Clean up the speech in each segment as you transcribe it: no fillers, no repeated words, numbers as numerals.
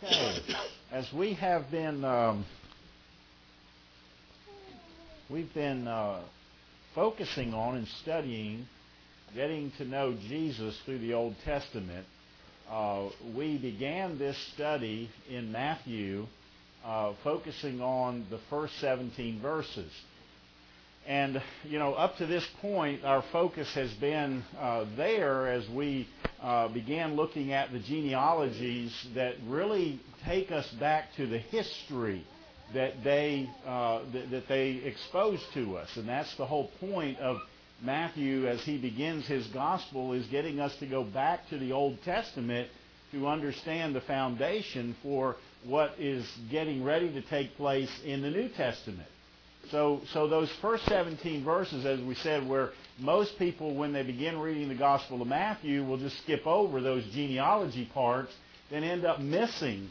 Okay. As we have been, we've been focusing on and studying, getting to know Jesus through the Old Testament. We began this study in Matthew, focusing on the first 17 verses. And, up to this point, our focus has been there as we began looking at the genealogies that really take us back to the history that they expose to us. And that's the whole point of Matthew as he begins his gospel, is getting us to go back to the Old Testament to understand the foundation for what is getting ready to take place in the New Testament. So those first 17 verses, as we said, where most people, when they begin reading the Gospel of Matthew, will just skip over those genealogy parts, then end up missing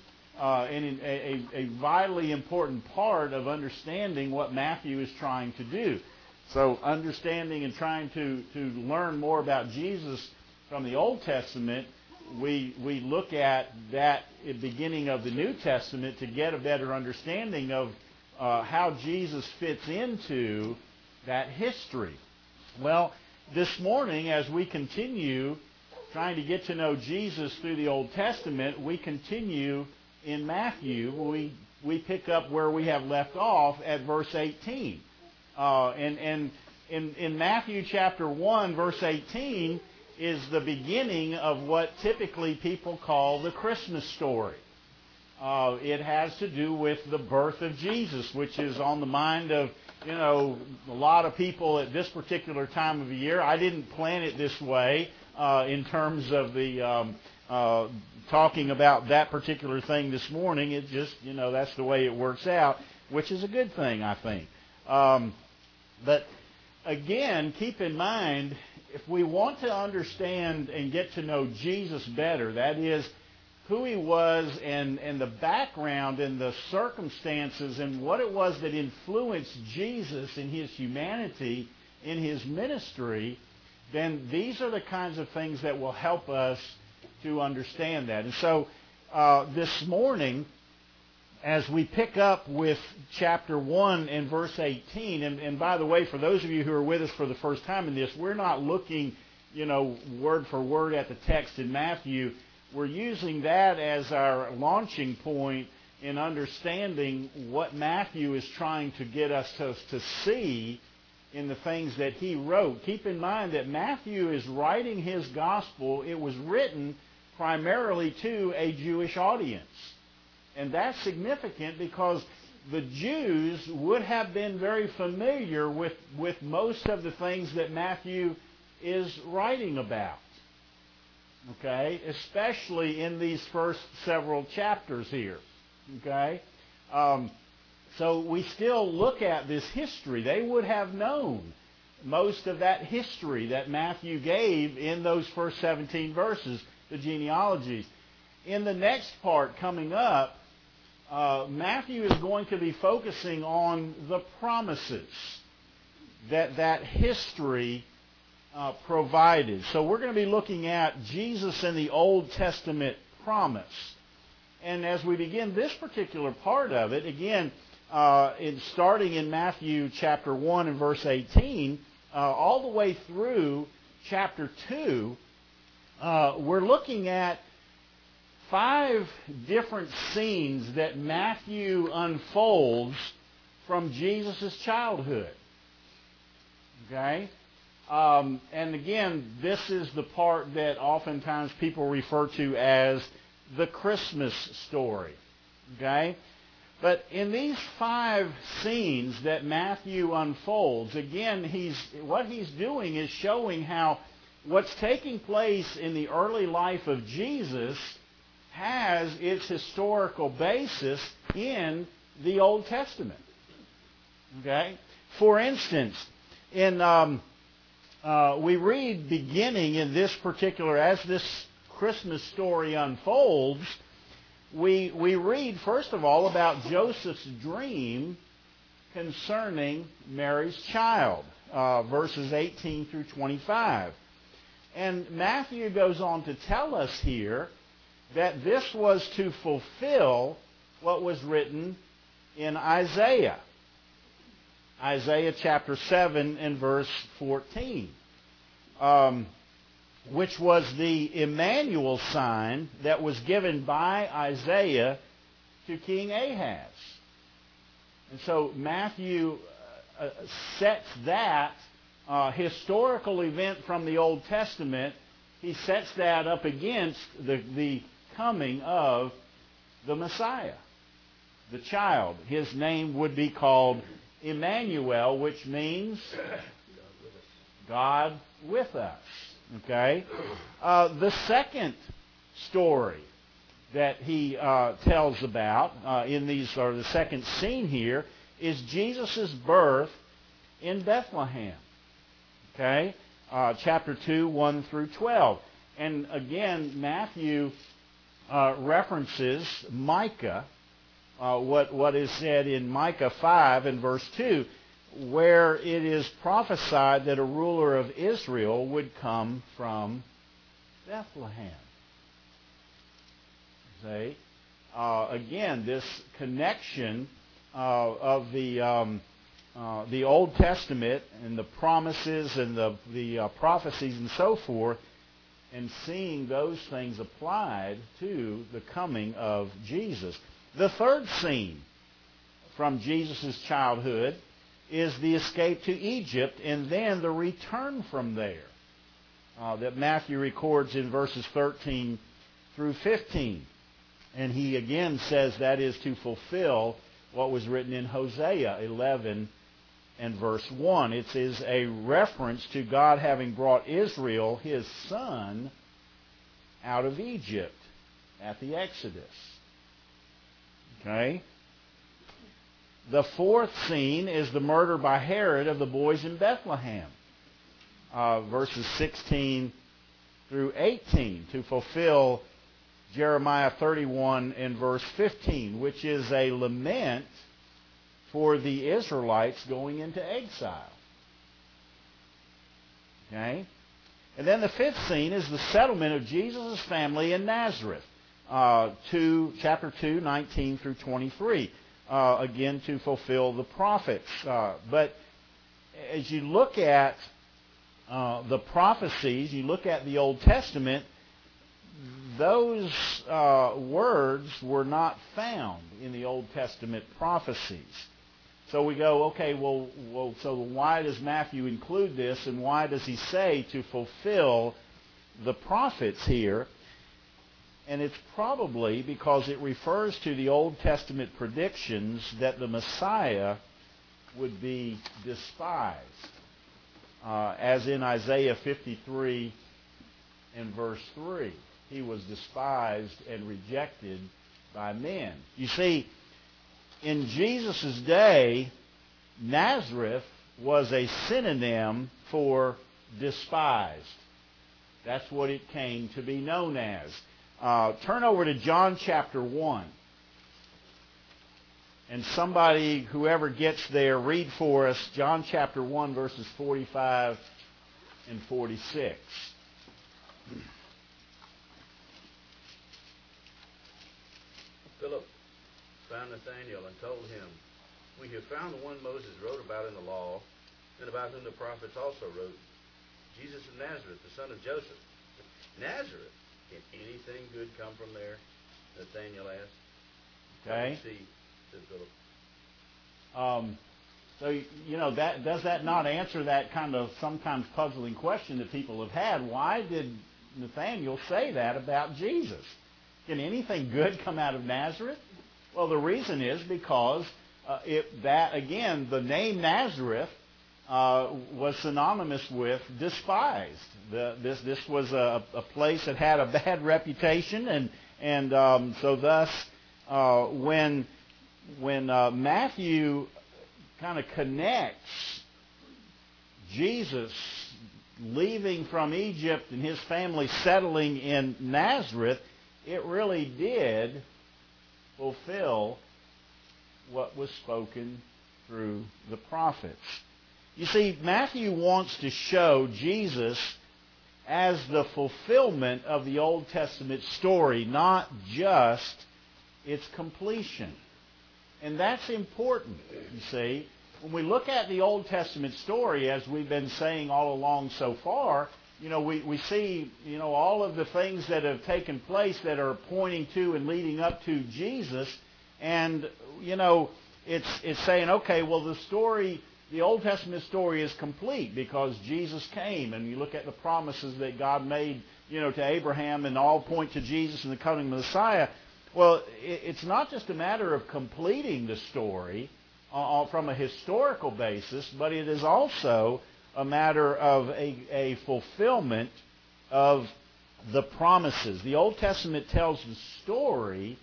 a vitally important part of understanding what Matthew is trying to do. So understanding and trying to learn more about Jesus from the Old Testament, we look at that beginning of the New Testament to get a better understanding of how Jesus fits into that history. Well, this morning, as we continue trying to get to know Jesus through the Old Testament, we continue in Matthew. We pick up where we have left off at verse 18. And in Matthew chapter 1, verse 18, is the beginning of what typically people call the Christmas story. It has to do with the birth of Jesus, which is on the mind of, a lot of people at this particular time of the year. I didn't plan it this way in terms of the talking about that particular thing this morning. It just, that's the way it works out, which is a good thing, I think. But again, keep in mind, if we want to understand and get to know Jesus better, that is, who he was and the background and the circumstances and what it was that influenced Jesus in his humanity, in his ministry, then these are the kinds of things that will help us to understand that. And so this morning, as we pick up with chapter 1 and verse 18, and by the way, for those of you who are with us for the first time in this, we're not looking, word for word at the text in Matthew. We're using that as our launching point in understanding what Matthew is trying to get us to see in the things that he wrote. Keep in mind that Matthew is writing his gospel. It was written primarily to a Jewish audience. And that's significant because the Jews would have been very familiar with most of the things that Matthew is writing about. Okay, especially in these first several chapters here. Okay, so we still look at this history. They would have known most of that history that Matthew gave in those first 17 verses, the genealogies. In the next part coming up, Matthew is going to be focusing on the promises that history provided. So we're going to be looking at Jesus in the Old Testament promise. And as we begin this particular part of it, again, starting in Matthew chapter 1 and verse 18, all the way through chapter 2, we're looking at 5 different scenes that Matthew unfolds from Jesus' childhood. Okay? And again, this is the part that oftentimes people refer to as the Christmas story. Okay? But in these 5 scenes that Matthew unfolds, again, what he's doing is showing how what's taking place in the early life of Jesus has its historical basis in the Old Testament. Okay? For instance, we read beginning in this particular, as this Christmas story unfolds, we read, first of all, about Joseph's dream concerning Mary's child, verses 18 through 25. And Matthew goes on to tell us here that this was to fulfill what was written in Isaiah. Isaiah chapter 7 and verse 14. Which was the Emmanuel sign that was given by Isaiah to King Ahaz. And so Matthew sets that historical event from the Old Testament, he sets that up against the coming of the Messiah, the child. His name would be called Emmanuel, which means God with us. Okay? The second story that he tells about in these, or the second scene here, is Jesus' birth in Bethlehem. Okay? Chapter 2, 1 through 12. And again, Matthew references Micah, what is said in Micah 5 and verse 2, where it is prophesied that a ruler of Israel would come from Bethlehem. See? Again, this connection of the Old Testament and the promises and the prophecies and so forth, and seeing those things applied to the coming of Jesus. The third scene from Jesus' childhood is the escape to Egypt and then the return from there that Matthew records in verses 13 through 15. And he again says that is to fulfill what was written in Hosea 11 and verse 1. It is a reference to God having brought Israel, his son, out of Egypt at the Exodus. Okay? The fourth scene is the murder by Herod of the boys in Bethlehem. Verses 16 through 18, to fulfill Jeremiah 31 and verse 15, which is a lament for the Israelites going into exile. Okay? And then the fifth scene is the settlement of Jesus' family in Nazareth. Chapter 2, 19 through 23. Again, to fulfill the prophets. But as you look at the prophecies, you look at the Old Testament, those words were not found in the Old Testament prophecies. So we go, okay, well, so why does Matthew include this, and why does he say to fulfill the prophets here? And it's probably because it refers to the Old Testament predictions that the Messiah would be despised. As in Isaiah 53 and verse 3. He was despised and rejected by men. You see, in Jesus' day, Nazareth was a synonym for despised. That's what it came to be known as. Turn over to John chapter 1. And somebody, whoever gets there, read for us John chapter 1, verses 45 and 46. Philip found Nathanael and told him, "We have found the one Moses wrote about in the law, and about whom the prophets also wrote, Jesus of Nazareth, the son of Joseph." Nazareth? Can anything good come from there? Nathanael asked. Okay. See, said Philip. So, does that not answer that kind of sometimes puzzling question that people have had? Why did Nathanael say that about Jesus? Can anything good come out of Nazareth? Well, the reason is because the name Nazareth was synonymous with despised. This was a place that had a bad reputation, and so thus when Matthew kind of connects Jesus leaving from Egypt and his family settling in Nazareth, it really did fulfill what was spoken through the prophets. You see, Matthew wants to show Jesus as the fulfillment of the Old Testament story, not just its completion. And that's important, you see. When we look at the Old Testament story, as we've been saying all along so far, we see, all of the things that have taken place that are pointing to and leading up to Jesus. And, it's saying, okay, well, the Old Testament story is complete because Jesus came. And you look at the promises that God made, to Abraham, and all point to Jesus and the coming of the Messiah. Well, it's not just a matter of completing the story from a historical basis, but it is also a matter of a fulfillment of the promises. The Old Testament tells the story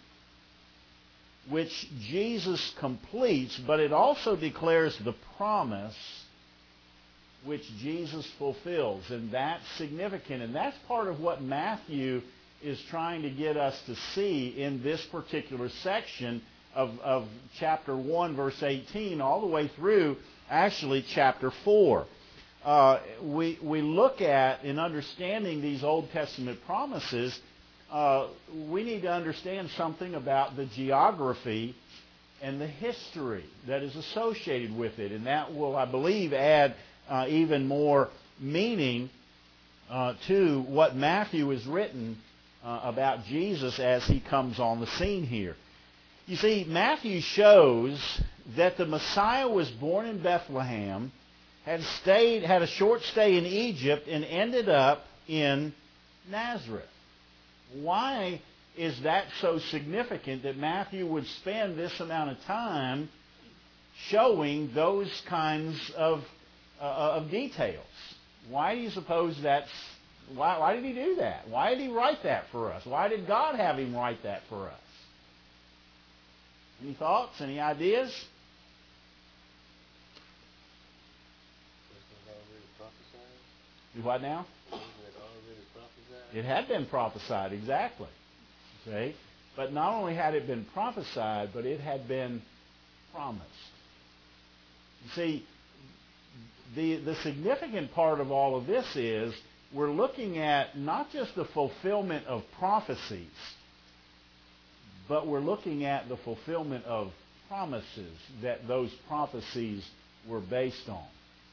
which Jesus completes, but it also declares the promise which Jesus fulfills. And that's significant. And that's part of what Matthew is trying to get us to see in this particular section of chapter 1, verse 18, all the way through, actually, chapter 4. We look at, in understanding these Old Testament promises, we need to understand something about the geography and the history that is associated with it. And that will, I believe, add even more meaning to what Matthew has written about Jesus as he comes on the scene here. You see, Matthew shows that the Messiah was born in Bethlehem, had a short stay in Egypt, and ended up in Nazareth. Why is that so significant that Matthew would spend this amount of time showing those kinds of details? Why do you suppose that's... Why did he do that? Why did he write that for us? Why did God have him write that for us? Any thoughts? Any ideas? Do what now? It had been prophesied, exactly. See? But not only had it been prophesied, but it had been promised. You see, the significant part of all of this is we're looking at not just the fulfillment of prophecies, but we're looking at the fulfillment of promises that those prophecies were based on.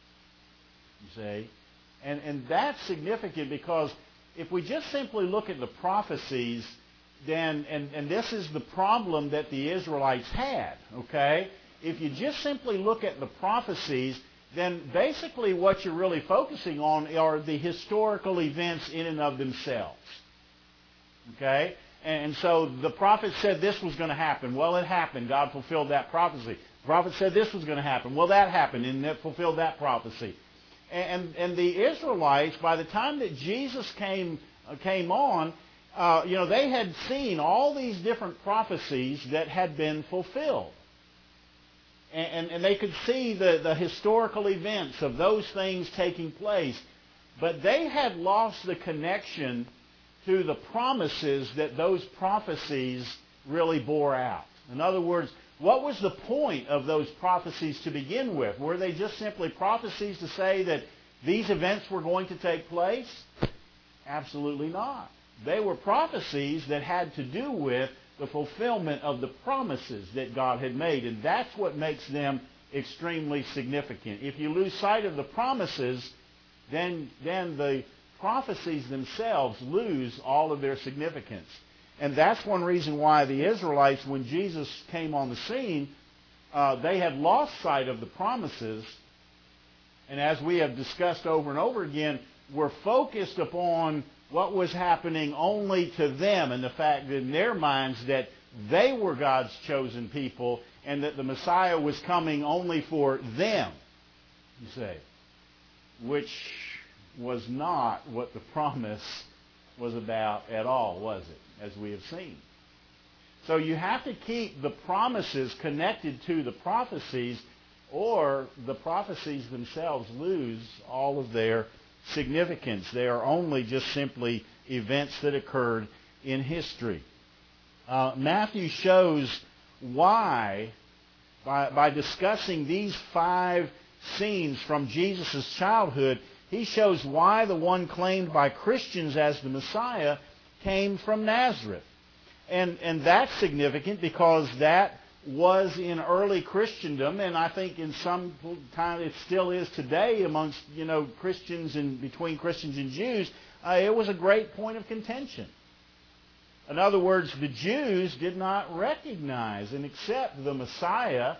You see? And that's significant because if we just simply look at the prophecies, then, and this is the problem that the Israelites had, okay? If you just simply look at the prophecies, then basically what you're really focusing on are the historical events in and of themselves. Okay? And so the prophet said this was going to happen. Well, it happened. God fulfilled that prophecy. The prophet said this was going to happen. Well, that happened, and it fulfilled that prophecy. And the Israelites, by the time that Jesus came on, they had seen all these different prophecies that had been fulfilled. And they could see the historical events of those things taking place. But they had lost the connection to the promises that those prophecies really bore out. In other words, what was the point of those prophecies to begin with? Were they just simply prophecies to say that these events were going to take place? Absolutely not. They were prophecies that had to do with the fulfillment of the promises that God had made. And that's what makes them extremely significant. If you lose sight of the promises, then the prophecies themselves lose all of their significance. And that's one reason why the Israelites, when Jesus came on the scene, they had lost sight of the promises. And as we have discussed over and over again, were focused upon what was happening only to them, and the fact in their minds that they were God's chosen people and that the Messiah was coming only for them, you say, which was not what the promise was about at all, was it, as we have seen. So you have to keep the promises connected to the prophecies, or the prophecies themselves lose all of their significance. They are only just simply events that occurred in history. Matthew shows why, by discussing these 5 scenes from Jesus' childhood, he shows why the one claimed by Christians as the Messiah came from Nazareth. And that's significant because that was in early Christendom, and I think in some time it still is today amongst, Christians and between Christians and Jews. It was a great point of contention. In other words, the Jews did not recognize and accept the Messiah,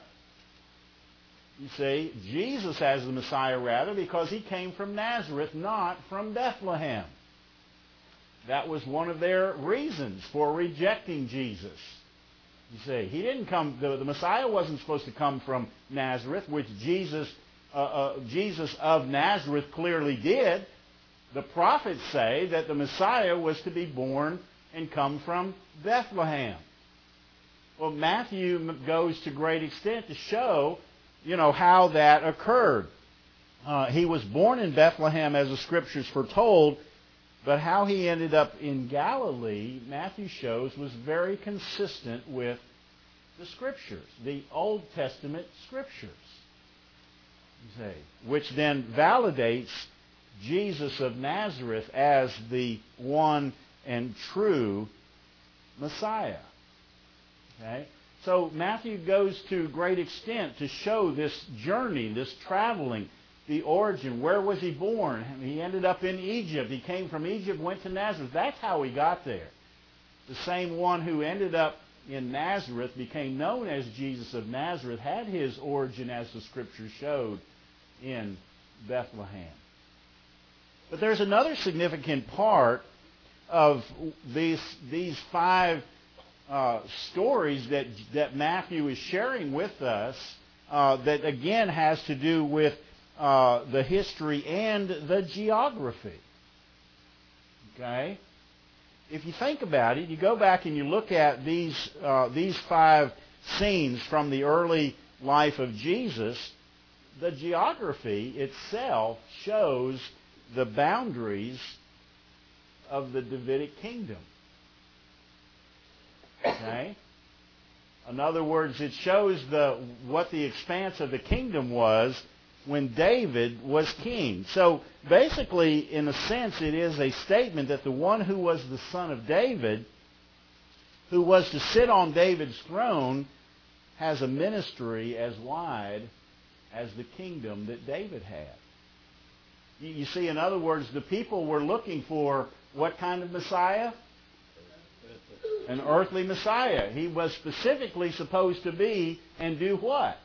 you see, Jesus as the Messiah rather, because he came from Nazareth, not from Bethlehem. That was one of their reasons for rejecting Jesus. You see, he didn't come. The Messiah wasn't supposed to come from Nazareth, which Jesus of Nazareth clearly did. The prophets say that the Messiah was to be born and come from Bethlehem. Well, Matthew goes to great extent to show, how that occurred. He was born in Bethlehem, as the Scriptures foretold, but how he ended up in Galilee, Matthew shows, was very consistent with the Scriptures, the Old Testament Scriptures, you see, which then validates Jesus of Nazareth as the one and true Messiah. Okay? So Matthew goes to great extent to show this journey, this traveling, the origin. Where was he born? He ended up in Egypt. He came from Egypt, went to Nazareth. That's how he got there. The same one who ended up in Nazareth, became known as Jesus of Nazareth, had his origin, as the Scripture showed, in Bethlehem. But there's another significant part of these five stories that Matthew is sharing with us that again has to do with the history and the geography. Okay? If you think about it, you go back and you look at these five scenes from the early life of Jesus, the geography itself shows the boundaries of the Davidic kingdom. Okay? In other words, it shows what the expanse of the kingdom was when David was king. So basically, in a sense, it is a statement that the one who was the son of David, who was to sit on David's throne, has a ministry as wide as the kingdom that David had. You see, in other words, the people were looking for what kind of Messiah? An earthly Messiah. He was specifically supposed to be and do what?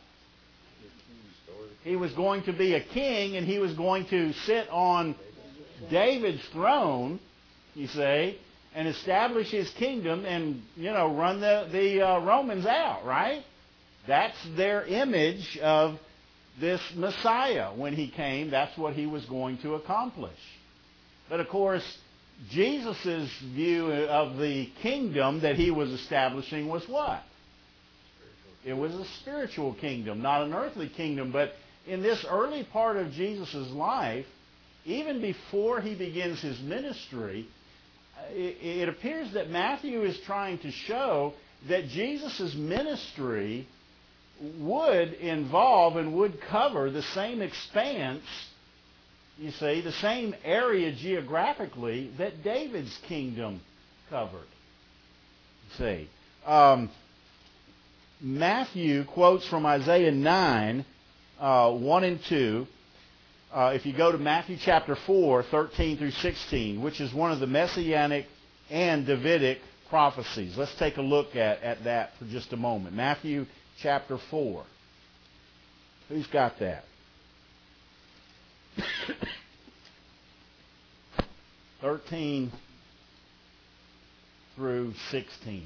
He was going to be a king, and he was going to sit on David's throne, you see, and establish his kingdom and, run the Romans out, right? That's their image of this Messiah. When he came, that's what he was going to accomplish. But, of course, Jesus' view of the kingdom that he was establishing was what? It was a spiritual kingdom, not an earthly kingdom. But in this early part of Jesus' life, even before he begins his ministry, it appears that Matthew is trying to show that Jesus' ministry would involve and would cover the same expanse, you see, the same area geographically that David's kingdom covered. You see. Matthew quotes from Isaiah 9, 1 and 2. If you go to Matthew chapter 4, 13 through 16, which is one of the Messianic and Davidic prophecies. Let's take a look at that for just a moment. Matthew chapter 4. Who's got that? 13 through 16.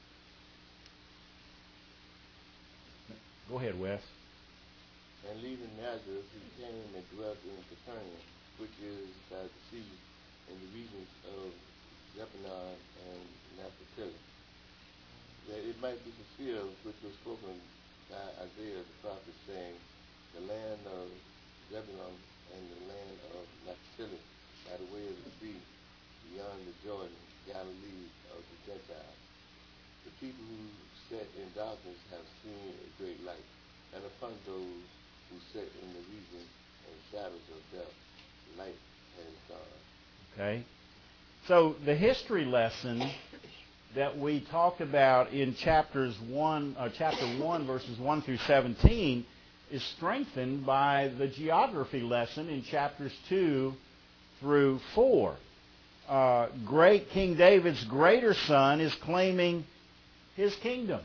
Go ahead, Wes. And leaving Nazareth, he came and dwelt in Capernaum, which is by the sea, in the regions of Zebulun and Naphtali, that it might be fulfilled which was spoken by Isaiah the prophet, saying, the land of Zebulun and the land of Naphtali, by the way of the sea, beyond the Jordan, Galilee of the Gentiles. The people who sat in darkness have seen a great light, and upon those who sat in the region and shadows of death, light has gone. Okay? So the history lesson that we talked about in chapter 1, verses 1 through 17, is strengthened by the geography lesson in chapters 2 through 4. Great King David's greater son is claiming his kingdom.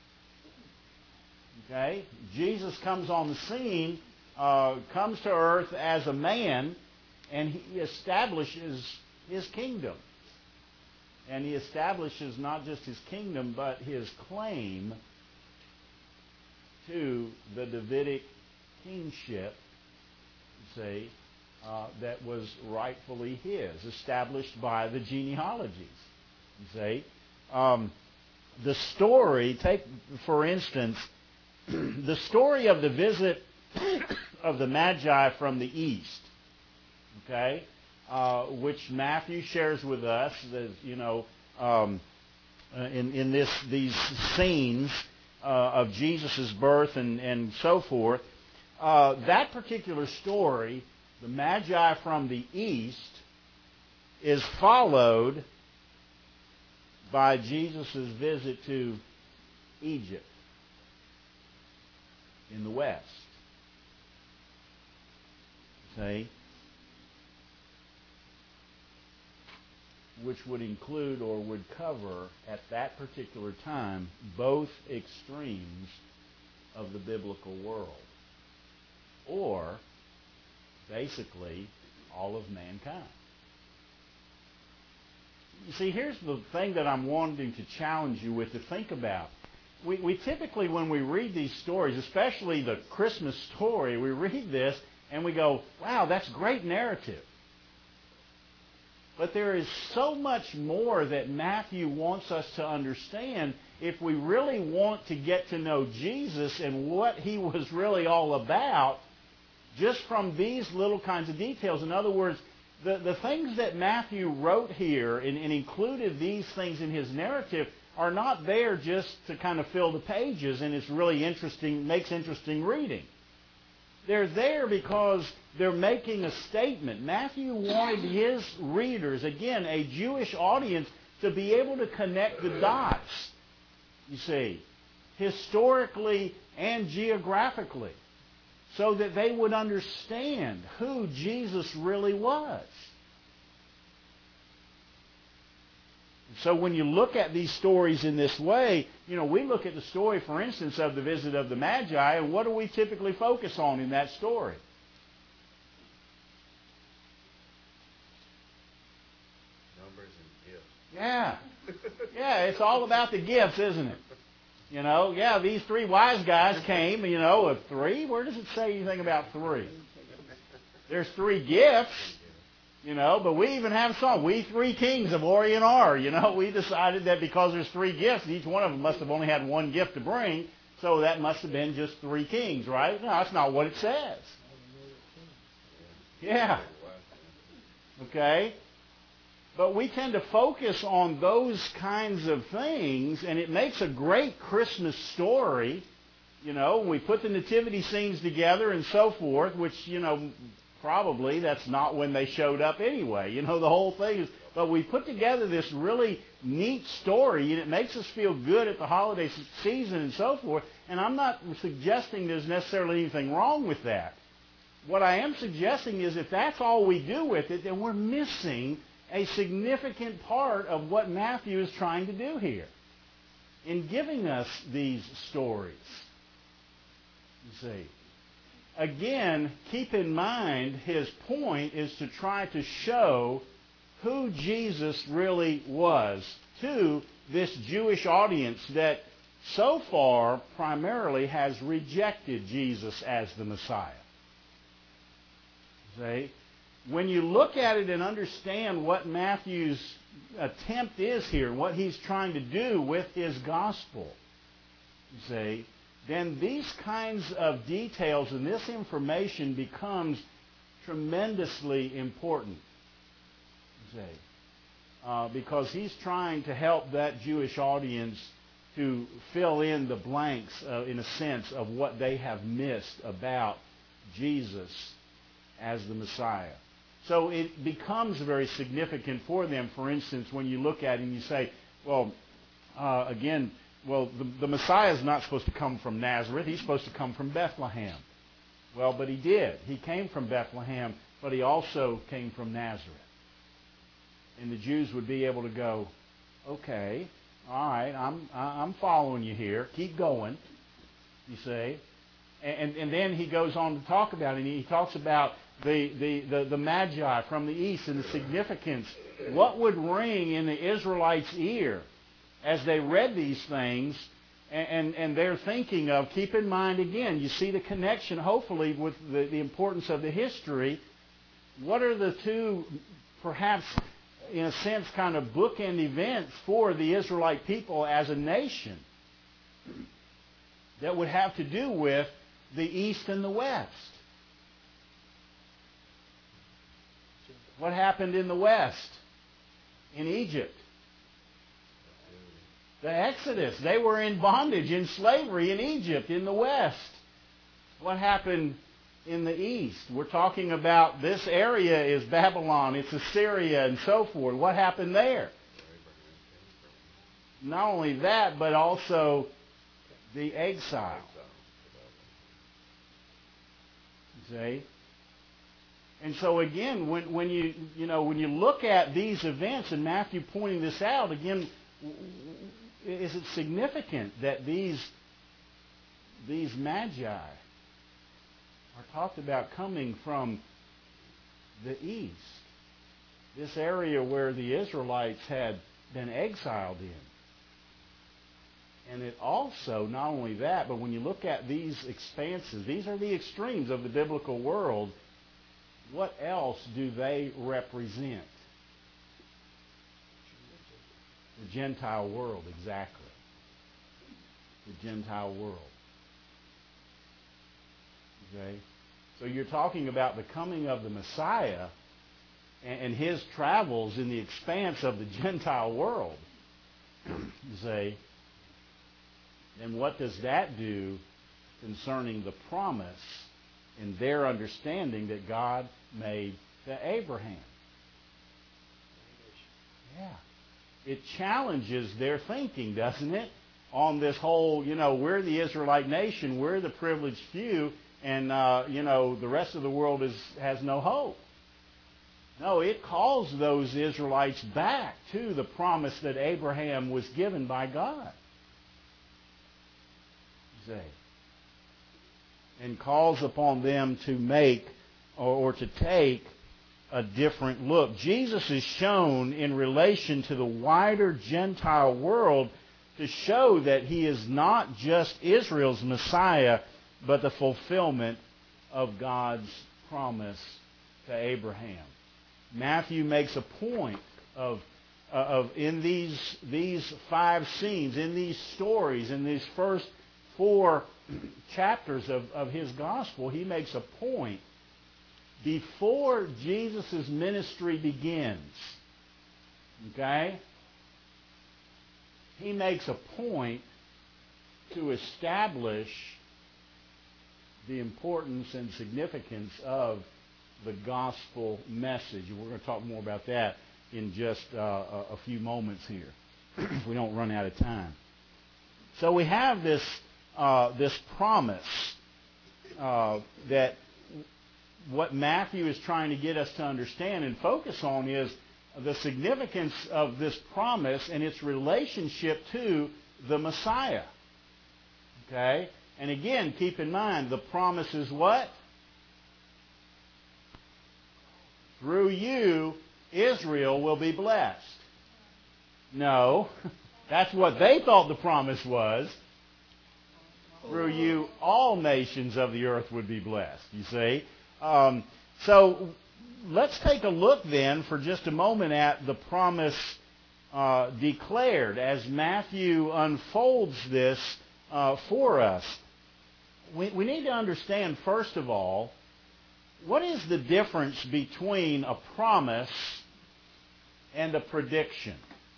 Okay? Jesus comes on the scene, comes to earth as a man, and he establishes his kingdom. And he establishes not just his kingdom, but his claim to the Davidic kingship, see, that was rightfully his, established by the genealogies. You see, the story, take for instance, the story of the visit of the Magi from the east, okay, which Matthew shares with us, that, you know, in these scenes of Jesus' birth and so forth. That particular story, the Magi from the east, is followed by Jesus' visit to Egypt in the west. See? Which would include or would cover at that particular time both extremes of the biblical world, or basically all of mankind. You see, here's the thing that I'm wanting to challenge you with to think about. We typically, when we read these stories, especially the Christmas story, we read this and we go, wow, that's great narrative. But there is so much more that Matthew wants us to understand if we really want to get to know Jesus and what he was really all about, just from these little kinds of details. In other words, the things that Matthew wrote here and included these things in his narrative are not there just to kind of fill the pages and it's really interesting, makes interesting reading. They're there because they're making a statement. Matthew wanted his readers, again, a Jewish audience, to be able to connect the dots, you see, historically and geographically, so that they would understand who Jesus really was. So when you look at these stories in this way, you know, we look at the story, for instance, of the visit of the Magi, and what do we typically focus on in that story? Numbers and gifts. Yeah. Yeah, it's all about the gifts, isn't it? You know, yeah, these three wise guys came, you know, with three. Where does it say anything about three? There's three gifts. You know, but we even have a song, We Three Kings of Orient Are. You know, we decided that because there's three gifts, each one of them must have only had one gift to bring, so that must have been just three kings, right? No, that's not what it says. Yeah. Okay? But we tend to focus on those kinds of things, and it makes a great Christmas story. You know, we put the nativity scenes together and so forth, which, you know, probably that's not when they showed up anyway. You know, the whole thing is, but we put together this really neat story, and it makes us feel good at the holiday season and so forth. And I'm not suggesting there's necessarily anything wrong with that. What I am suggesting is if that's all we do with it, then we're missing a significant part of what Matthew is trying to do here in giving us these stories. You see. Again, keep in mind, his point is to try to show who Jesus really was to this Jewish audience that so far primarily has rejected Jesus as the Messiah. See? When you look at it and understand what Matthew's attempt is here, what he's trying to do with his gospel, you see, then these kinds of details and this information becomes tremendously important. You see, because he's trying to help that Jewish audience to fill in the blanks, in a sense, of what they have missed about Jesus as the Messiah. So it becomes very significant for them. For instance, when you look at it and you say, well, the Messiah is not supposed to come from Nazareth. He's supposed to come from Bethlehem. Well, but he did. He came from Bethlehem, but he also came from Nazareth. And the Jews would be able to go, okay, all right, I'm following you here. Keep going, you see. And then he goes on to talk about it. And he talks about the Magi from the east and the significance. What would ring in the Israelites' ear as they read these things, and they're thinking of, keep in mind again, you see the connection, hopefully, with the importance of the history. What are the two, perhaps, in a sense, kind of bookend events for the Israelite people as a nation that would have to do with the East and the West? What happened in the West? In Egypt? The Exodus. They were in bondage, in slavery in Egypt, in the West. What happened in the East? We're talking about this area is Babylon, it's Assyria, and so forth. What happened there? Not only that, but also the exile. See? And so again, when you look at these events, and Matthew pointing this out again, is it significant that these Magi are talked about coming from the east, this area where the Israelites had been exiled in? And it also, not only that, but when you look at these expanses, these are the extremes of the biblical world. What else do they represent? The Gentile world, exactly. The Gentile world. Okay? So you're talking about the coming of the Messiah and his travels in the expanse of the Gentile world. You say, and what does that do concerning the promise and their understanding that God made to Abraham? Yeah. It challenges their thinking, doesn't it? On this whole, we're the Israelite nation, we're the privileged few, and, the rest of the world has no hope. No, it calls those Israelites back to the promise that Abraham was given by God. See? And calls upon them to make or to take a different look. Jesus is shown in relation to the wider Gentile world to show that he is not just Israel's Messiah, but the fulfillment of God's promise to Abraham. Matthew makes a point of in these 5 scenes, in these stories, in these first 4 chapters of his gospel, he makes a point. Before Jesus' ministry begins, okay, he makes a point to establish the importance and significance of the gospel message. And we're going to talk more about that in just a few moments here, if we don't run out of time. So we have this promise that what Matthew is trying to get us to understand and focus on is the significance of this promise and its relationship to the Messiah. Okay? And again, keep in mind, the promise is what? Through you, Israel will be blessed. No, that's what they thought the promise was. Through you, all nations of the earth would be blessed, you see. So let's take a look then for just a moment at the promise declared as Matthew unfolds this for us. We need to understand, first of all, what is the difference between a promise and a prediction?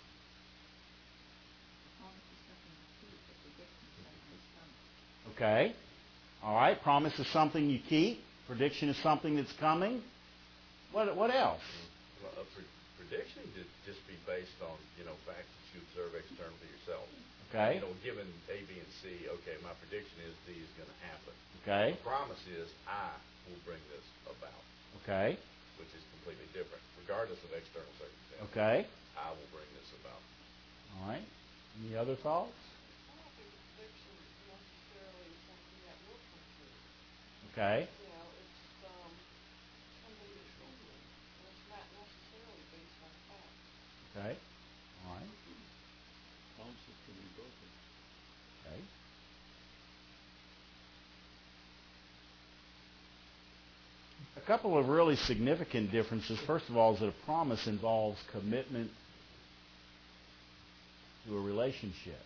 Okay. All right. Promise is something you keep. Prediction is something that's coming. What else? Well, a prediction could just be based on, facts that you observe externally yourself. Okay. Given A, B, and C, okay, my prediction is D is going to happen. Okay. The promise is I will bring this about. Okay. Which is completely different, regardless of external circumstances. Okay. I will bring this about. All right. Any other thoughts? I don't think a prediction necessarily is something that will come true. Okay. It's something that's thinking, and it's not necessarily based on facts. Okay. All right. Promises can be broken. Okay. A couple of really significant differences. First of all, is that a promise involves commitment to a relationship.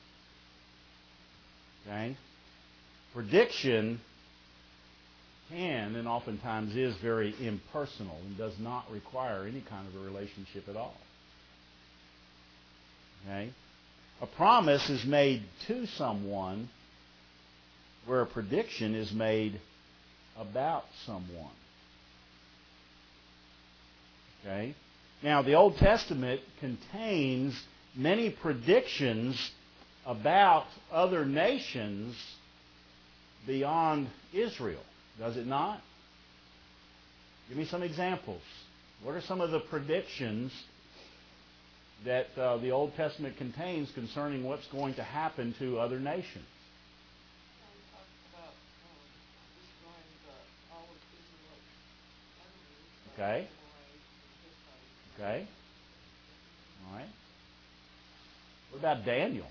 Okay? Prediction can and oftentimes is very impersonal and does not require any kind of a relationship at all. Okay? A promise is made to someone where a prediction is made about someone. Okay? Now, the Old Testament contains many predictions about other nations beyond Israel, does it not? Give me some examples. What are some of the predictions that the Old Testament contains concerning what's going to happen to other nations? Talks about destroying all of Israel's enemies. Okay. Okay. All right. What about Daniel?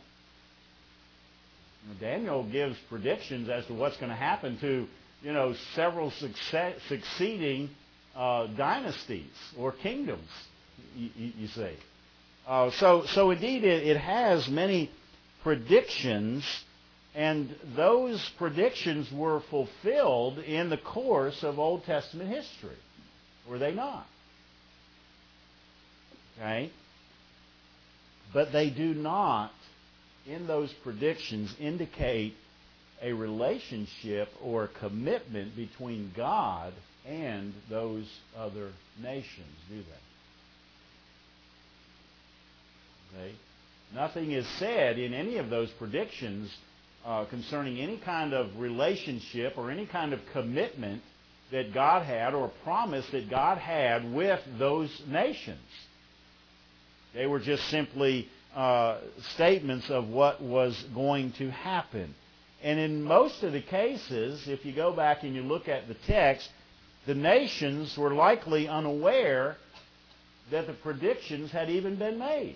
Daniel gives predictions as to what's going to happen to, several succeeding dynasties or kingdoms, you see. So indeed, it has many predictions, and those predictions were fulfilled in the course of Old Testament history, were they not? Okay? But they do not, in those predictions, indicate a relationship or a commitment between God and those other nations, do they? Okay? Nothing is said in any of those predictions concerning any kind of relationship or any kind of commitment that God had or promise that God had with those nations. They were just simply statements of what was going to happen. And in most of the cases, if you go back and you look at the text, the nations were likely unaware that the predictions had even been made.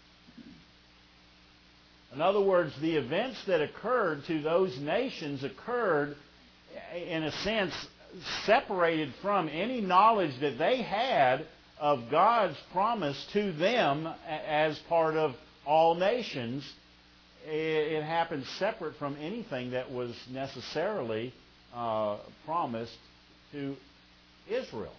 In other words, the events that occurred to those nations occurred, in a sense, separated from any knowledge that they had of God's promise to them as part of all nations. It happened separate from anything that was necessarily promised to Israel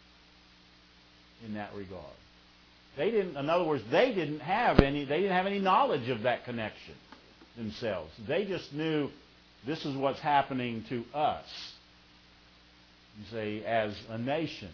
in that regard. They didn't. In other words, they didn't have any knowledge of that connection themselves. They just knew this is what's happening to us, you say, as a nation.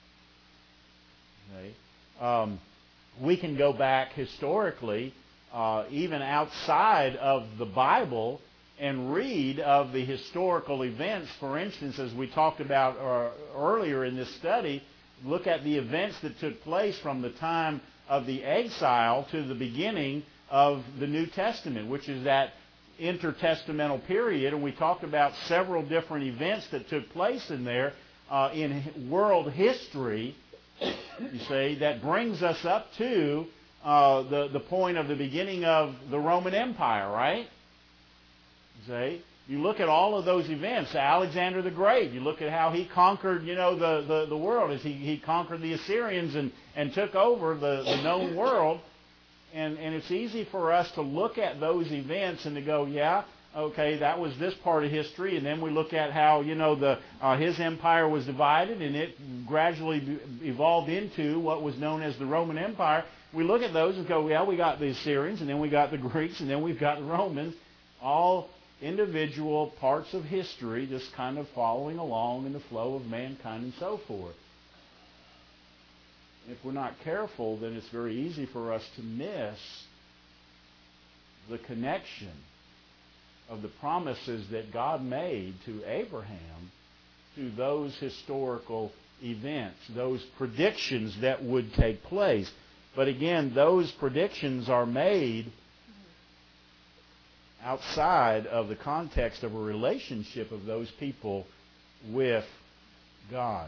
Okay? We can go back historically, even outside of the Bible, and read of the historical events. For instance, as we talked about earlier in this study, look at the events that took place from the time of the exile to the beginning of the New Testament, which is that intertestamental period. And we talked about several different events that took place in there in world history, you see, that brings us up to the point of the beginning of the Roman Empire, right? You see? You look at all of those events. Alexander the Great, you look at how he conquered, the world, as he conquered the Assyrians and took over the known world. And it's easy for us to look at those events and to go, yeah, okay, that was this part of history. And then we look at how, his empire was divided and it gradually evolved into what was known as the Roman Empire. We look at those and go, yeah, we got the Assyrians, and then we got the Greeks, and then we've got the Romans, all individual parts of history just kind of following along in the flow of mankind and so forth. If we're not careful, then it's very easy for us to miss the connection of the promises that God made to Abraham to those historical events, those predictions that would take place. But again, those predictions are made outside of the context of a relationship of those people with God.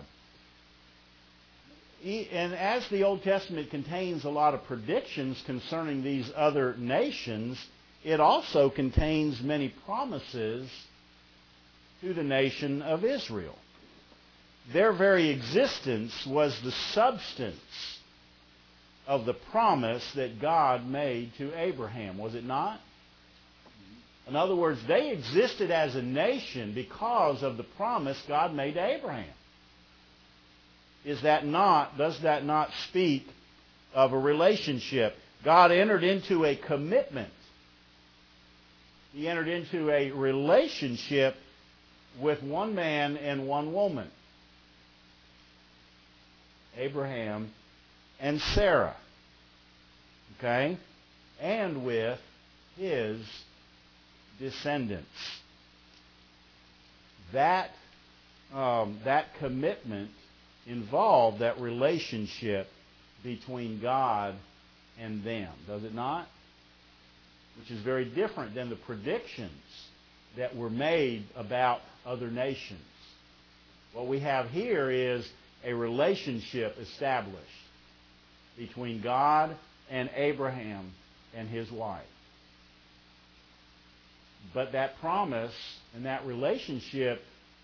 And as the Old Testament contains a lot of predictions concerning these other nations, it also contains many promises to the nation of Israel. Their very existence was the substance of the promise that God made to Abraham, was it not? In other words, they existed as a nation because of the promise God made to Abraham. Does that not speak of a relationship? God entered into a commitment. He entered into a relationship with one man and one woman, Abraham and Sarah. Okay? And with his descendants. That commitment involved that relationship between God and them, does it not? Which is very different than the predictions that were made about other nations. What we have here is a relationship established between God and Abraham and his wife. But that promise and that relationship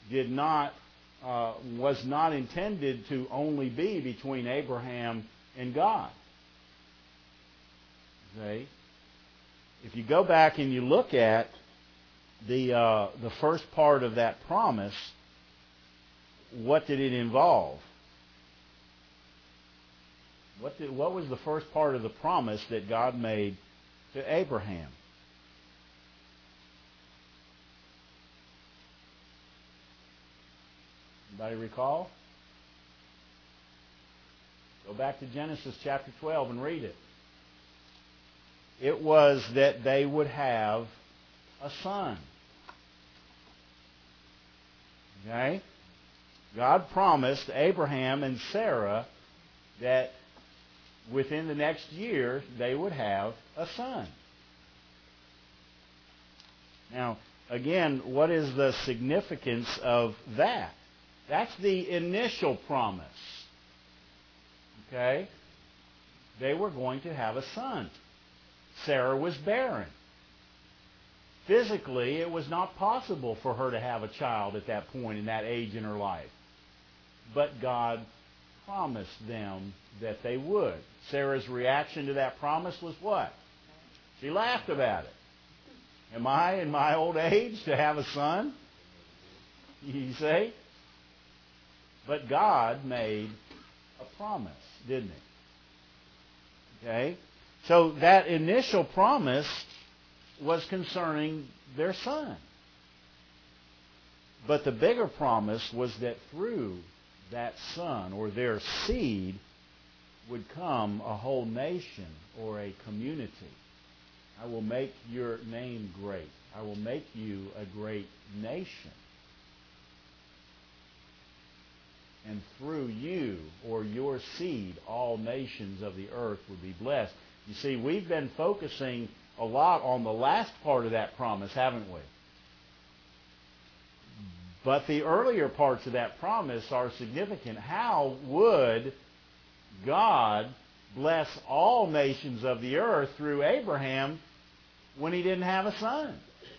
was not intended to only be between Abraham and God. Okay? If you go back and you look at the first part of that promise, what did it involve? What was the first part of the promise that God made to Abraham? Anybody recall? Go back to Genesis chapter 12 and read it. It was that they would have a son. Okay? God promised Abraham and Sarah that within the next year they would have a son. Now, again, what is the significance of that? That's the initial promise. Okay? They were going to have a son. Sarah was barren. Physically, it was not possible for her to have a child at that point, in that age in her life. But God promised them that they would. Sarah's reaction to that promise was what? She laughed about it. Am I, in my old age, to have a son? You see? But God made a promise, didn't He? Okay? So that initial promise was concerning their son. But the bigger promise was that through that son, or their seed, would come a whole nation or a community. I will make your name great. I will make you a great nation. And through you, or your seed, all nations of the earth would be blessed. You see, we've been focusing a lot on the last part of that promise, haven't we? But the earlier parts of that promise are significant. How would God bless all nations of the earth through Abraham when he didn't have a son?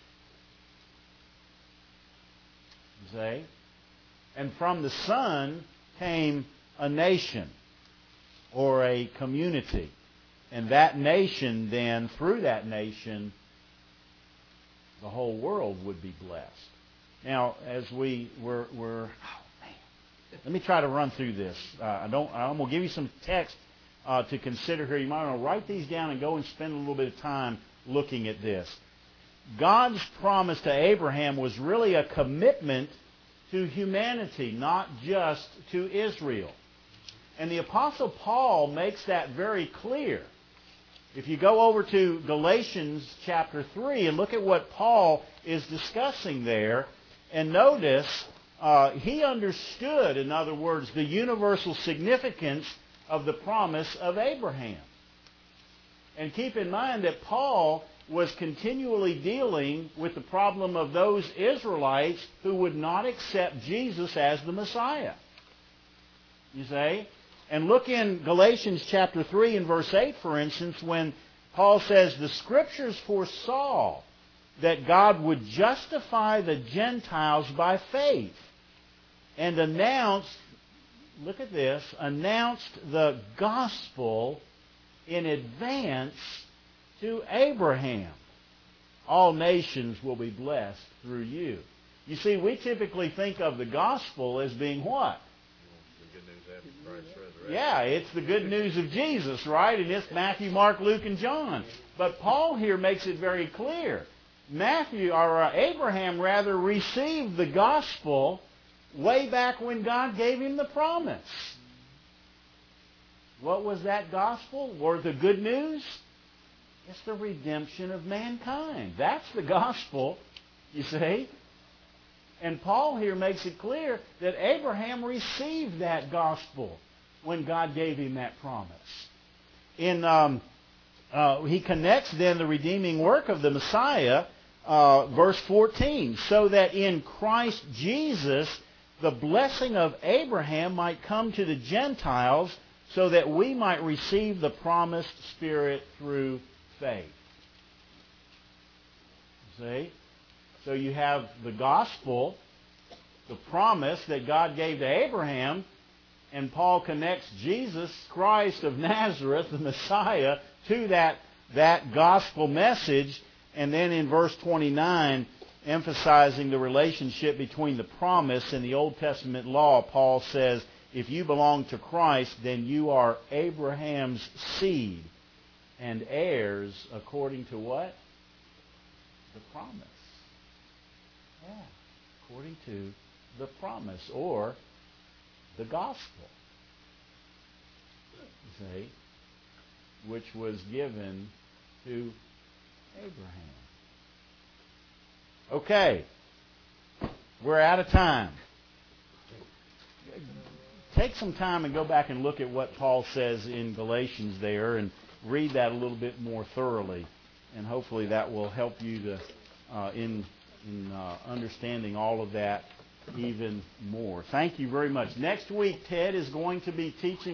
You see? And from the son came a nation or a community. And that nation then, through that nation, the whole world would be blessed. Now, as let me try to run through this. I'm going to give you some text to consider here. You might want to write these down and go and spend a little bit of time looking at this. God's promise to Abraham was really a commitment to humanity, not just to Israel. And the Apostle Paul makes that very clear. If you go over to Galatians chapter 3 and look at what Paul is discussing there, and notice he understood, in other words, the universal significance of the promise of Abraham. And keep in mind that Paul was continually dealing with the problem of those Israelites who would not accept Jesus as the Messiah. You see? And look in Galatians chapter 3 and verse 8, for instance, when Paul says, "The Scriptures foresaw that God would justify the Gentiles by faith and announced," look at this, "announced the gospel in advance to Abraham. All nations will be blessed through you." You see, we typically think of the gospel as being what? The good news after Christ's resurrection. Yeah, it's the good news of Jesus, right? And it's Matthew, Mark, Luke, and John. But Paul here makes it very clear. Abraham rather received the gospel way back when God gave him the promise. What was that gospel? Or the good news? It's the redemption of mankind. That's the gospel, you see. And Paul here makes it clear that Abraham received that gospel when God gave him that promise. He connects then the redeeming work of the Messiah, verse 14, "so that in Christ Jesus the blessing of Abraham might come to the Gentiles, so that we might receive the promised Spirit through faith." See? So you have the gospel, the promise that God gave to Abraham, and Paul connects Jesus Christ of Nazareth, the Messiah, to that gospel message. And then in verse 29, emphasizing the relationship between the promise and the Old Testament law, Paul says, if you belong to Christ, then you are Abraham's seed and heirs according to what? The promise. Yeah, according to the promise, or the gospel. You see, which was given to Abraham. Okay, we're out of time. Take some time and go back and look at what Paul says in Galatians there and read that a little bit more thoroughly. And hopefully that will help you to in understanding all of that even more. Thank you very much. Next week, Ted is going to be teaching